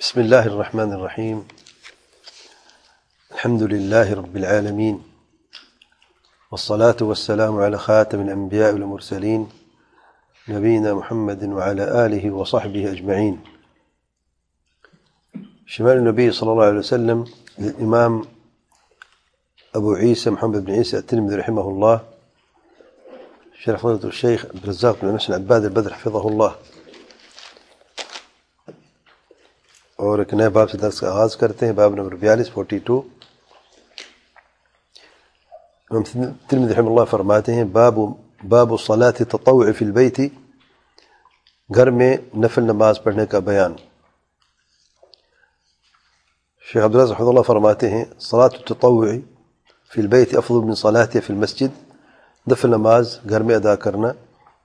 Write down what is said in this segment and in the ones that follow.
بسم الله الرحمن الرحيم. الحمد لله رب العالمين، والصلاة والسلام على خاتم الأنبياء والمرسلين نبينا محمد وعلى آله وصحبه أجمعين. شمال النبي صلى الله عليه وسلم للإمام أبو عيسى محمد بن عيسى الترمذي رحمه الله، شرح فضيلة الشيخ عبد الرزاق بن محسن عباد البدر حفظه الله. اور ایک نئے باب سے درس کا آغاز کرتے ہیں، باب نمبر 42 امام ترمذی رحمہ اللہ فرماتے ہیں باب صلاة التطوع فی البیت، گھر میں نفل نماز پڑھنے کا بیان۔ شیخ عبد الرزاق رحمہ اللہ فرماتے ہیں صلاة التطوع فی البیت افضل من صلاة فی المسجد، نفل نماز گھر میں ادا کرنا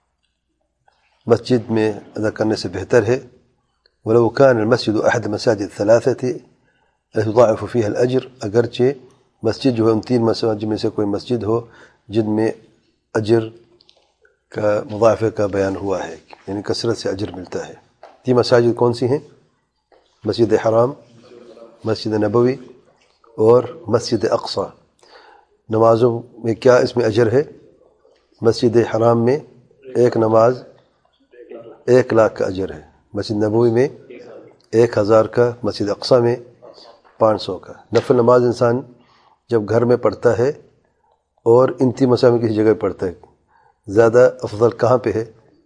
مسجد میں ادا کرنے سے بہتر ہے۔ ولو كان المسجد أحد مساجد الثلاثة يضاعف فيها الأجر، اگرچہ مسجد جو ہے ان تین مساجد میں سے کوئی مسجد ہو جن میں اجر کا مضاعفے کا بیان ہوا ہے، یعنی کثرت سے اجر ملتا ہے۔ تین مساجد کون سی ہیں؟ مسجد حرام، مسجد نبوی اور مسجد اقصی۔ نمازوں میں کیا اس میں اجر ہے؟ مسجد حرام میں ایک نماز 1,00,000 کا اجر ہے، مسجد نبوی میں 1000 کا، مسجد اقصی میں 500 کا۔ نفل نماز انسان جب گھر میں پڑھتا ہے اور ان تین مساجد میں کسی جگہ پڑھتا ہے، زیادہ افضل کہاں پہ ہے؟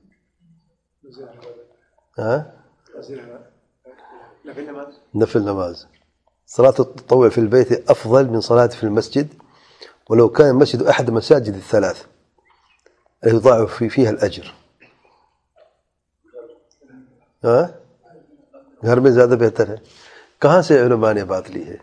نفل نماز۔ صلاة التطوع في البيت أفضل من صلاة في المسجد ولو كان المسجد أحد مساجد الثلاث يضاعف فيها الأجر۔ گھر میں زیادہ بہتر ہے۔ کہاں سے علماء نے بات لی ہے؟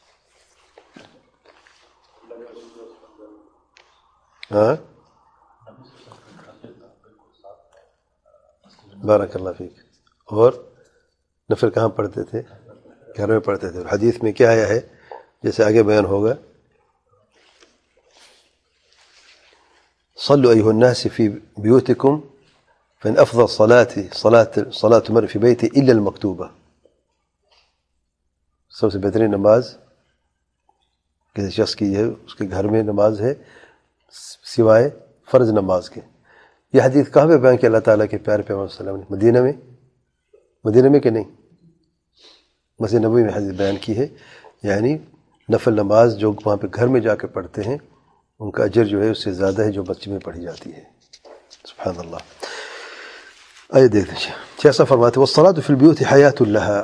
بارک اللہ فیک۔ اور نفل کہاں پڑھتے تھے؟ گھر میں پڑھتے تھے۔ اور حدیث میں کیا آیا ہے جیسے آگے بیان ہوگا؟ صلوا أيها الناس في بيوتكم فإن أفضل صلاة المرء في بيته إلا المكتوبة۔ سب سے بہترین نماز کسی شخص کی ہے اس کے گھر میں نماز ہے سوائے فرض نماز کے۔ یہ حدیث کہاں پہ بیان کیا اللہ تعالیٰ کے پیارے پیغمبر صلی اللہ علیہ وسلم نے؟ مدینہ میں کہ نہیں؟ مسجد نبوی میں حدیث بیان کی ہے، یعنی نفل نماز جو وہاں پہ گھر میں جا کے پڑھتے ہیں ان کا اجر جو ہے اس سے زیادہ ہے جو مسجد میں پڑھی جاتی ہے۔ سبحان اللہ۔ آئے دیکھ لیجیے کیسا فرماتے والصلاة فی البیوت حیات لہا۔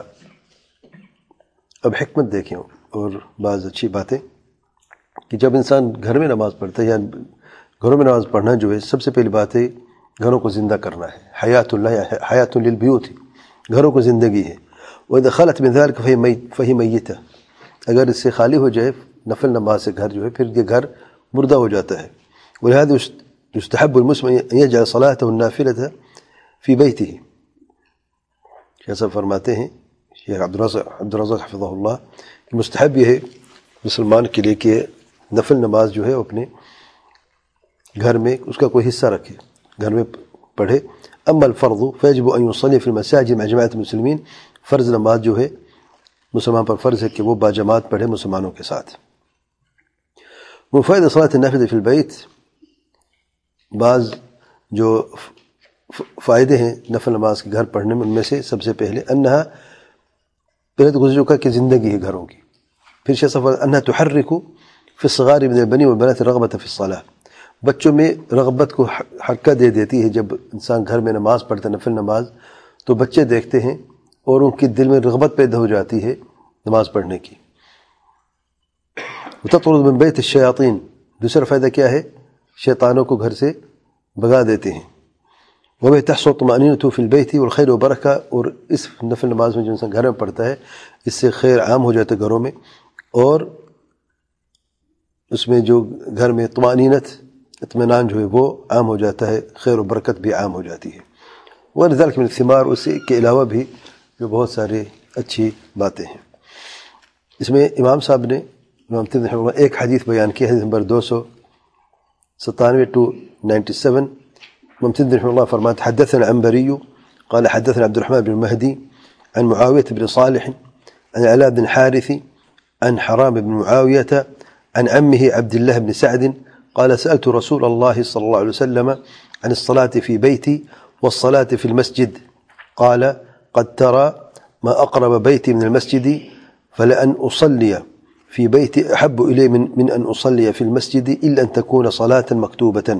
اب حکمت دیکھیں اور بعض اچھی باتیں کہ جب انسان گھر میں نماز پڑھتا ہے یا گھروں میں نماز پڑھنا جو ہے سب سے پہلی بات ہے گھروں کو زندہ کرنا ہے۔ حیات اللہ، حیات للبیوت، گھروں کو زندگی ہے۔ وإذا خلت من ذلك فهي میتہ، اگر اس سے خالی ہو جائے نفل نماز سے گھر جو ہے پھر یہ گھر مردہ ہو جاتا ہے۔ ولهذا يستحب المسلم ان يجعل صلاته النافلة فی بیتہ۔ جیسا فرماتے ہیں شیخ عبد الرزاق حفظہ اللہ کہ مستحب یہ ہے مسلمان کے لیے کہ نفل نماز جو ہے اپنے گھر میں اس کا کوئی حصہ رکھے، گھر میں پڑھے۔ اما الفرض فیجب ان يصلي في المساجد مع جماعة المسلمین، فرض نماز جو ہے مسلمان پر فرض ہے کہ وہ باجماعت پڑھے مسلمانوں کے ساتھ۔ وفائدہ صلاة النافلة في البيت، بعض جو فائدے ہیں نفل نماز کے گھر پڑھنے میں، ان میں سے سب سے پہلے پہلے تو گزر چکا کہ زندگی ہے گھروں کی۔ پھر شیخ صفحہ انہا تحرک فی الصغار من البنی والبنات رغبت فی الصلاة، بچوں میں رغبت کو حرکت دے دیتی ہے۔ جب انسان گھر میں نماز پڑھتا ہے نفل نماز تو بچے دیکھتے ہیں اور ان کے دل میں رغبت پیدا ہو جاتی ہے نماز پڑھنے کی۔ وتطرد من بیت الشیاطین، دوسرا فائدہ کیا ہے؟ شیطانوں کو گھر سے بھگا دیتے ہیں۔ وہ تحصل طمأنینۃ فی البیت والخیر وبرکہ، اور اس نفل نماز میں جو انسان گھر میں پڑھتا ہے اس سے خیر عام ہو جاتا ہے گھروں میں، اور اس میں جو گھر میں طمأنینت اطمینان جو ہے وہ عام ہو جاتا ہے، خیر و برکت بھی عام ہو جاتی ہے۔ وذلک من الثمار، اسی کے علاوہ بھی جو بہت سارے اچھی باتیں ہیں۔ اس میں امام صاحب نے امام ترمذی رحمہ اللہ ایک حدیث بیان کی، حدیث نمبر 297 to 97۔ امام ترمذی رحمہ اللہ فرماتے حدثنا عنبری قال حدثنا عبد الرحمن بن مهدي عن معاوية بن صالح عن علاء بن الحارث عن حرام بن معاوية عن عمه عبد الله بن سعد قال سألت رسول الله صلى الله عليه وسلم عن الصلاة في بيتي والصلاة في المسجد قال قد ترى ما أقرب بيتي من المسجد فلأن أصلي في بيتي أحب إلي من أن أصلي في المسجد إلا أن تكون صلاة مكتوبة.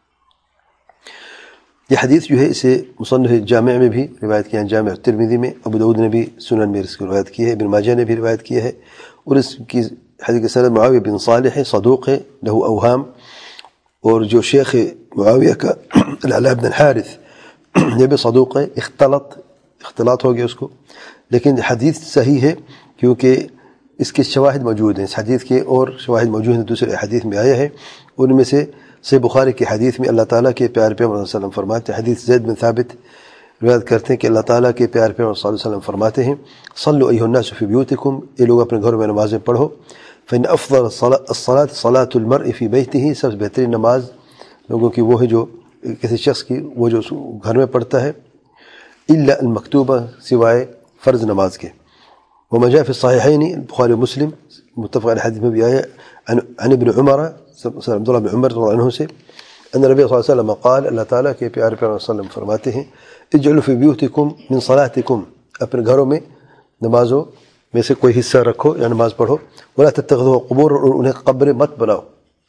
یہ حدیث جو ہے اسے مصنف جامع میں بھی روایت کیا ہے، جامع ترمذی میں، ابو داؤد نے بھی سنن میں اس کی روایت کی ہے، ابن ماجہ نے بھی روایت کی ہے، اور اس کی حدیث کے سند معاویہ بن صالح ہے، صدوق ہے، لہ اوہام، اور جو شیخ معاویہ کا العلاء بن الحارث یہ بھی صدوق ہے، اختلاط ہو گیا اس کو، لیکن حدیث صحیح ہے کیونکہ اس کے شواہد موجود ہیں، اس حدیث کے اور شواہد موجود ہیں، دوسرے حدیث میں آیا ہے، ان میں سے صحیح بخاری کی حدیث میں اللہ تعالیٰ کے پیارے پیغمبر صلی اللہ علیہ وسلم فرماتے ہیں، حدیث زید بن ثابت روایت کرتے ہیں کہ اللہ تعالیٰ کے پیارے پیغمبر صلی اللہ علیہ وسلم فرماتے ہیں صلوا ایھا الناس فی بیوتکم، یہ لوگ اپنے گھروں میں نمازیں پڑھو، فإن افضل الصلاة صلاة المرء فی بیتہ، سب سے بہترین نماز لوگوں کی وہ ہے جو کسی شخص کی وہ جو گھر میں پڑھتا ہے، الا المکتوبہ، سوائے فرض نماز کے. وما جاء في الصحيحين البخاري ومسلم متفق على الحديث میں بھی آیا عن ابن عمر عبد اللہ بن عمر رضی اللہ عنہ سے ان نبی صلی اللہ علیہ وسلم قال، اللہ تعالیٰ کے پیارے پیغمبر صلی اللہ علیہ وسلم فرماتے ہیں اجعلوا فی بیوتکم من صلاتکم، اپنے گھروں میں نمازوں میں سے کوئی حصہ رکھو یا نماز پڑھو، ولا تتخذوها قبور، اور انہیں قبر مت بناؤ.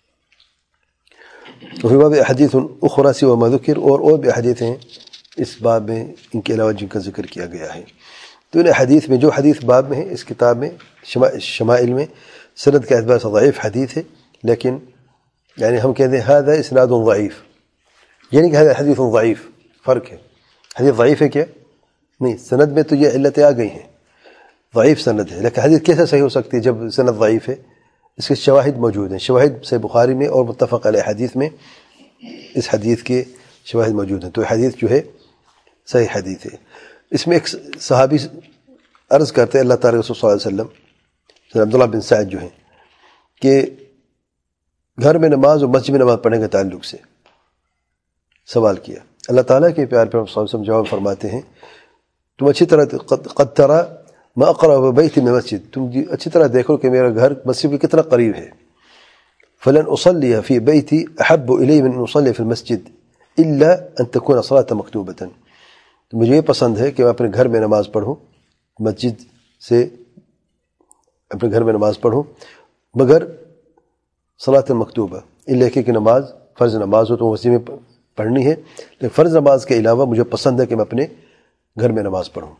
وفي باب احادیث اخرى سوى ما ذکر، اور بھی احادیث ہیں اس باب میں ان کے علاوہ جن کا ذکر کیا گیا ہے. تو ان حدیث میں جو حدیث باب میں ہے اس کتاب میں شمائل میں سند کے اعتبار سے ضعیف حدیث ہے، لیکن یعنی ہم کہتے ہیں هذا اسناد ضعیف، یعنی کہ هذا حدیث ضعیف، فرق ہے. حدیث ضعیف ہے کیا؟ نہیں، سند میں تو یہ علتیں آ گئی ہیں، ضعیف سند ہے، لیکن حدیث کیسے صحیح ہو سکتی ہے جب سند ضعیف ہے؟ اس کے شواہد موجود ہیں، شواہد صحیح بخاری میں اور متفق علیہ حدیث میں اس حدیث کے شواہد موجود ہیں، تو حدیث جو ہے صحیح حدیث ہے. اس میں ایک صحابی عرض کرتے ہیں اللہ تعالیٰ رسول صلی اللہ علیہ وسلم، عبداللہ بن سعد جو ہیں، کہ گھر میں نماز اور مسجد میں نماز پڑھنے کے تعلق سے سوال کیا. اللہ تعالیٰ کے پیار پر صلی اللہ علیہ وسلم جواب فرماتے ہیں تم اچھی طرح قد ترى ما اقرب بیت من مسجد، تم اچھی طرح دیکھو کہ میرا گھر مسجد کے کتنا قریب ہے. فلن اصلی فی بیتی احب الی من ان اصلی فی المسجد الا ان تكون صلاة مکتوبۃ، تو مجھے یہ پسند ہے کہ میں اپنے گھر میں نماز پڑھوں، مسجد سے اپنے گھر میں نماز پڑھوں، مگر صلاۃ مکتوبہ، الا کہ نماز فرض نماز ہو تو مسجد میں پڑھنی ہے، لیکن فرض نماز کے علاوہ مجھے پسند ہے کہ میں اپنے گھر میں نماز پڑھوں.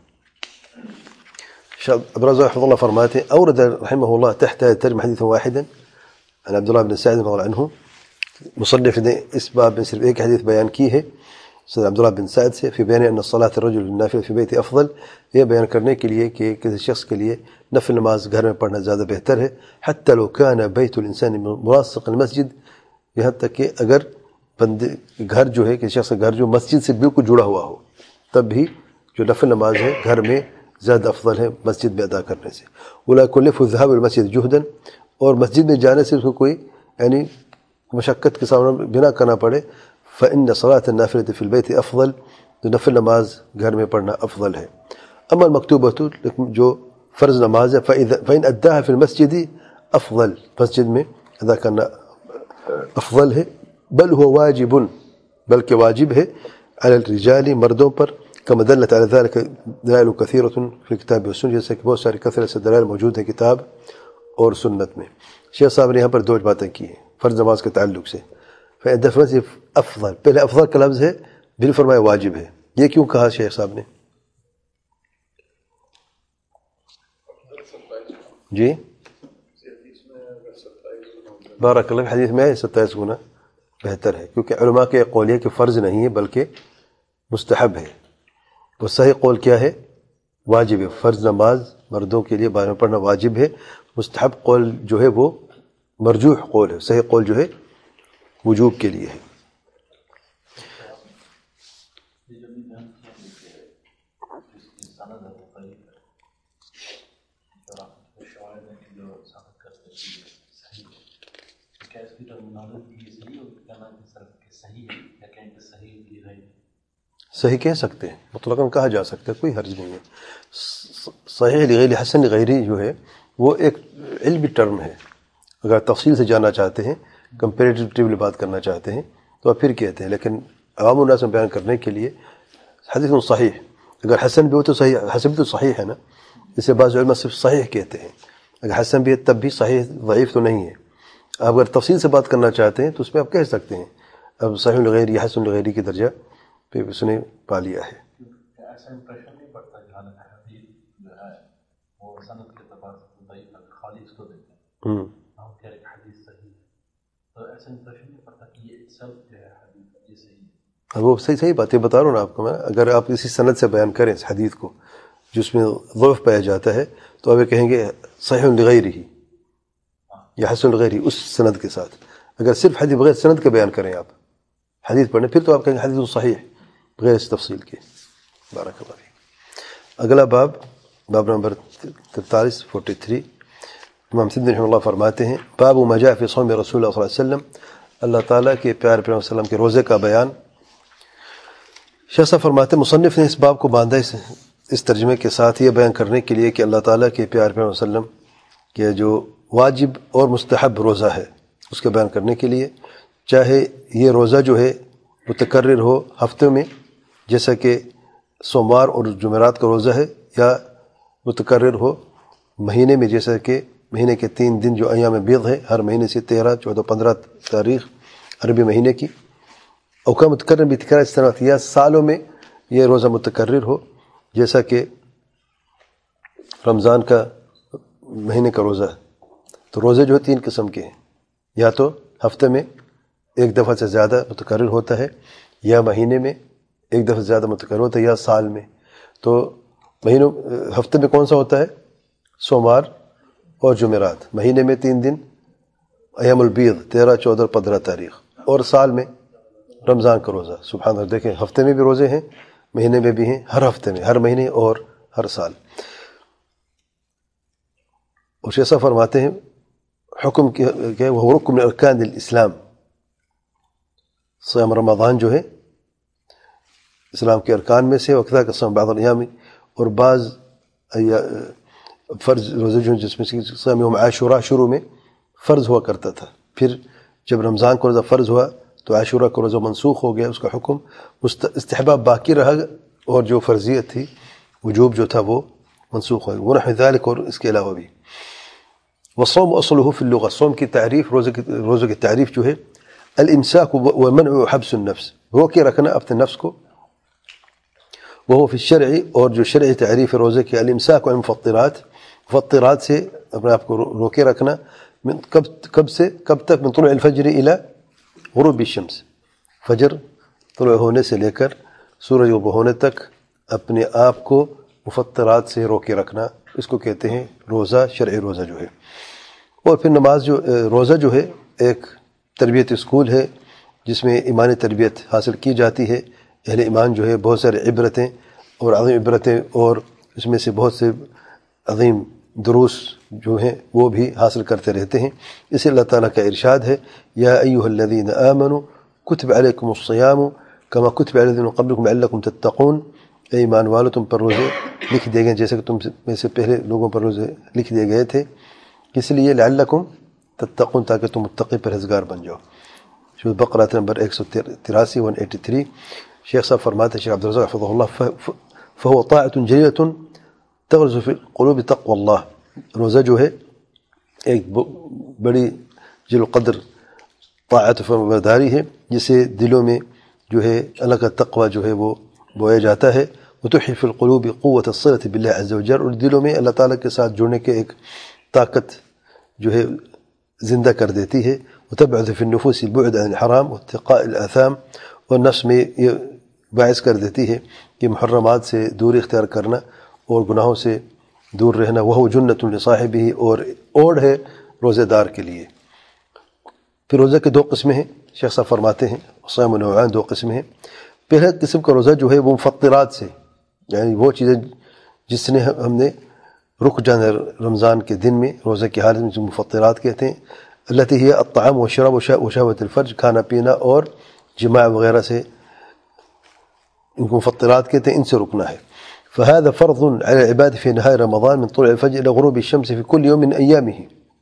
ابراز رحمہ اللہ فرماتے ہیں اورد رحمہ اللہ تحت ترجمہ حدیث واحدا عن عبداللہ بن سعد رضی اللہ عنہ، مصنف نے اس باب میں صرف ایک حدیث بیان کی ہے سید عبداللہ بن سعد سے، فی بیان ان صلاۃ الرجل النافل فی بیت افضل، یہ بیان کرنے کے لیے کہ کسی شخص کے لیے نفل نماز گھر میں پڑھنا زیادہ بہتر ہے، حتی لو کان بیت الانسان ملاصق المسجد، یہاں تک کہ اگر بندے گھر جو ہے کسی شخص کا گھر جو مسجد سے بالکل جڑا ہوا ہو، تب بھی جو نفل نماز ہے گھر میں زیادہ افضل ہے مسجد میں ادا کرنے سے. ولا يكلف الذهاب الى المسجد جهدا، اور مسجد میں جانے سے اس کو کوئی یعنی مشقت کے سامنا بنا کرنا پڑے. فإن صلاة النافلة في البيت افضل، تو نفل نماز گھر میں پڑھنا افضل ہے. اما المکتوبۃ، لیکن جو فرض نماز ہے فإن أداها في المسجد افضل، مسجد میں ادا کرنا افضل ہے. بل هو واجب، بلکہ واجب ہے، على الرجال، مردوں پر، كما دلت على ذلك دلائل كثيرة في الكتاب والسنة، جیسے کہ بہت ساری کثرت سے دلائل موجود ہیں کتاب اور سنت میں. شیخ صاحب نے یہاں پر دو باتیں کی ہیں فرض نماز کے تعلق سے. فإن افضل، پہلے افضل کا لفظ ہے، پھر فرمایا واجب ہے. یہ کیوں کہا شیخ صاحب نے؟ جی بارک اللہ، حدیث میں 27 گنا بہتر ہے، کیونکہ علماء کے قول یہ کہ فرض نہیں ہے بلکہ مستحب ہے. وہ صحیح قول کیا ہے؟ واجب ہے. فرض نماز مردوں کے لیے بعد میں پڑھنا واجب ہے. مستحب قول جو ہے وہ مرجوح قول ہے، صحیح قول جو ہے وجوب کے لیے ہے. صحیح کہہ سکتے ہیں، مطلقاً کہا جا سکتا ہے، کوئی حرج نہیں ہے. صحیح لغیری حسن لغیری جو ہے وہ ایک علمی ٹرم ہے. اگر تفصیل سے جاننا چاہتے ہیں، کمپیریٹیولی بات کرنا چاہتے ہیں تو آپ پھر کہتے ہیں، لیکن عوام الناس میں بیان کرنے کے لیے حدیث صحیح. اگر حسن بھی ہو تو صحیح، حسن بھی تو صحیح ہے نا. اسے بعض علماء صرف صحیح کہتے ہیں. اگر حسن بھی ہے تب بھی صحیح ضعیف تو نہیں ہے. آپ اگر تفصیل سے بات کرنا چاہتے ہیں تو اس میں آپ کہہ سکتے ہیں اب صحیح لغیر یا حسن لغیری کی درجہ پہ اس نے پا لیا ہے. ایسا امپریشن نہیں پڑتا کہ حالت حدیث جو ہے وہ سند کے اعتبار سے ضعیف خالی اس کو دیتے ہیں، ہم کہہ رہے کہ حدیث صحیح ہے، تو ایسا امپریشن نہیں پڑتا کہ یہ اٹسیلف جو ہے حدیث یہ صحیح ہے. وہ صحیح بات ہے، بتا رہا ہوں نا آپ کو میں. اگر آپ اسی سند سے بیان کریں اس حدیث کو جس میں ضعف پایا جاتا ہے تو آپ یہ کہیں گے صحیح لغیری یا حسن لغیری اس سند کے ساتھ. اگر صرف حدیث بغیر سند کے بیان کریں آپ حدیث پڑھیں پھر تو آپ کہیں گے حدیث صحیح بغیر اس تفصیل کے. بارک اللہ فیک. اگلا باب نمبر 43 امام سیدی رحمہ اللہ فرماتے ہیں باب ما جاء فی صوم رسول اللہ صلی اللہ علیہ وسلم، اللہ تعالیٰ کے پیارے پیغمبر صلی اللہ علیہ وسلم کے روزے کا بیان. شیخ صاحب فرماتے ہیں مصنف نے اس باب کو باندھا اس ترجمے کے ساتھ یہ بیان کرنے کے لیے کہ اللہ تعالیٰ کے پیارے پیغمبر صلی اللہ علیہ وسلم کے جو واجب اور مستحب روزہ ہے اس کے بیان کرنے کے لیے، چاہے یہ روزہ جو ہے متکرر ہو ہفتے میں جیسا کہ سوموار اور جمعرات کا روزہ ہے، یا متکرر ہو مہینے میں جیسا کہ مہینے کے 3 دن جو ایام بیض ہے ہر مہینے سے 13، 14، 15 تاریخ عربی مہینے کی، اور کا متکرر بھی تکرار اس طرح، یا سالوں میں یہ روزہ متکرر ہو جیسا کہ رمضان کا مہینے کا روزہ ہے. تو روزے جو 3 قسم کے ہیں، یا تو ہفتے میں ایک دفعہ سے زیادہ متکرر ہوتا ہے، یا مہینے میں ایک دفعہ سے زیادہ متکرر ہوتا ہے، یا سال میں. تو مہینوں ہفتے میں کون سا ہوتا ہے؟ سوموار اور جمعرات. مہینے میں 3 دن ایام البیض 13، 14 اور 15 تاریخ، اور سال میں رمضان کا روزہ. سبحان اللہ، دیکھیں ہفتے میں بھی روزے ہیں، مہینے میں بھی ہیں، ہر ہفتے میں، ہر مہینے اور ہر سال. اور ایسا فرماتے ہیں حکم کہ وہ رکن من ارکان الاسلام، صیام رمضان جو ہے اسلام کے ارکان میں سے، وقتا کا صوم بعض الیام، اور بعض فرض روزے جو جس میں سے صیام یوم عاشوراء شروع میں فرض ہوا کرتا تھا، پھر جب رمضان کا روزہ فرض ہوا تو عاشوراء کا روزہ منسوخ ہو گیا، اس کا حکم استحباب باقی رہا، اور جو فرضیت تھی وجوب جو تھا وہ منسوخ ہو گیا. ونحو ذلك، اور اس کے علاوہ بھی. والصوم اصله في اللغة، صوم کی تعریف، روزے کی تعریف جو ہے الامساک ومنع حبس النفس، روکے رکھنا اپنے نفس کو. وہ فی الشرع، اور جو شرعی تعریف روزے کی الامساک عن مفطرات سے اپنے آپ کو روکے رکھنا. من کب سے کب تک؟ من طلوع الفجر الى غروب الشمس، فجر طلوع ہونے سے لے کر سورج غروب ہونے تک اپنے آپ کو مفطرات سے روکے رکھنا، اس کو کہتے ہیں روزہ، شرعی روزہ جو ہے. اور پھر نماز جو روزہ جو ہے ایک تربیت اسکول ہے جس میں ایمانی تربیت حاصل کی جاتی ہے. اہل ایمان جو ہے بہت سارے عبرتیں اور عظیم عبرتیں، اور اس میں سے بہت سے عظیم دروس جو ہیں وہ بھی حاصل کرتے رہتے ہیں. اسے اللہ تعالیٰ کا ارشاد ہے یا ایھا الذین آمنوا کتب علیکم الصیام کما کتب علی الذین من قبلکم لعلکم تتقون، اے ایمان والو تم پر روزے لکھ دیے گئے جیسے کہ تم میں سے پہلے لوگوں پر روزے لکھ دیے گئے تھے، اس لیے لعلکم تتقون، تاکہ تم متقی پرہیزگار بن جاؤ. سورۃ بقرہ نمبر 183 183. شیخ صاحب فرماتے ہیں، شیخ عبدالرزاق حفظہ اللہ، فهو طاعة جلیلة تغرس فی القلوب تقوى اللہ، روزہ جو ہے ایک بڑی جل قدر طاعت و فرمانبرداری ہے جسے دلوں میں جو ہے اللہ کا تقوی جو ہے وہ بویا جاتا ہے. وتحيي في القلوب قوة الصلة بالله عز وجل، اور دلوں میں اللہ تعالیٰ کے ساتھ جڑنے کے ایک طاقت جو ہے زندہ کر دیتی ہے. وتبعث في النفوس البعد عن الحرام واتقاء الآثام، اور نفس میں یہ باعث کر دیتی ہے کہ محرمات سے دوری اختیار کرنا اور گناہوں سے دور رہنا. وهو جنة لصاحبه، اور اوڑ ہے روزے دار کے لیے. پھر روزے کے 2 قسمیں ہیں، شیخ صاحب فرماتے ہیں صیام نوعان، 2 قسمیں ہیں. پہلے قسم کا روزہ جو ہے وہ مفطرات سے، یعنی وہ چیزیں جس نے ہم نے رک جانا رمضان کے دن میں روزے کی حالت میں، جو مفطرات کہتے ہیں. التي هي الطعام والشراب وشهوة الفرج، کھانا پینا اور جماع وغیرہ سے ان کو مفطرات کہتے ہیں، ان سے رکنا ہے. فهذا فرض على العباد في نهاية رمضان من طلوع الفجر إلى غروب الشمس في كل يوم من أيامه.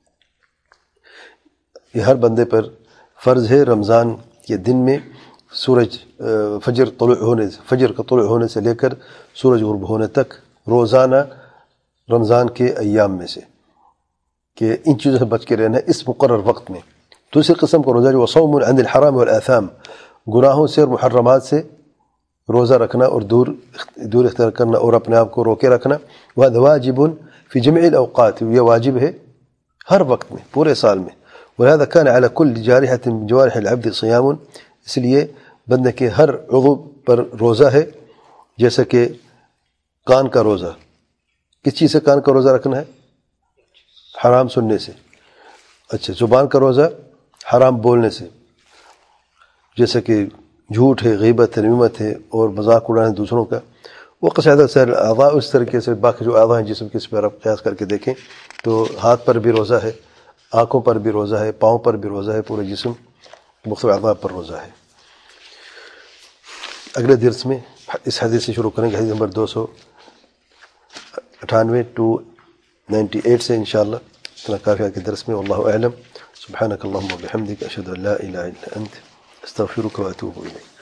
یہ ہر بندے پر فرض ہے رمضان کے دن میں سورج فجر کا طلوع ہونے سے لے کر سورج غروب ہونے تک روزانہ رمضان کے ایام میں سے کہ ان چیزوں سے بچ کے رہنا ہے اس مقرر وقت میں. دوسری قسم کا روزہ جو صوم عن الحرام والآثام، گناہوں سے اور محرمات سے روزہ رکھنا اور دور اختیار کرنا اور اپنے آپ کو روکے رکھنا. وهذا واجب في جميع الأوقات، یہ واجب ہے ہر وقت میں، پورے سال میں. ولهذا كان على كل جارحة من جوارح العبد صيام، اس لیے بندے کے ہر عضو پر روزہ ہے. جیسا کہ کان کا روزہ، کس چیز سے کان کا روزہ رکھنا ہے؟ حرام سننے سے. اچھا، زبان کا روزہ حرام بولنے سے، جیسا کہ جھوٹ ہے، غیبت ہے، نمیمت ہے اور مذاق اڑانا دوسروں کا. وہ قصیدہ سر اعضاء، اس طریقے سے باقی جو اعضاء ہیں جسم کے، اس پر آپ قیاس کر کے دیکھیں تو ہاتھ پر بھی روزہ ہے، آنکھوں پر بھی روزہ ہے، پاؤں پر بھی روزہ ہے، پورے جسم مختلف اعضاء پر روزہ ہے. اگلے درس میں اس حدیث سے شروع کریں گے، حدیث نمبر 298 to 98 سے انشاءاللہ. اتنا کافی آگے درس میں. واللہ اعلم. سبحانک اللہم و بحمدک، اشہد ان لا الہ الا انت، استغفرک و اتوب الیک.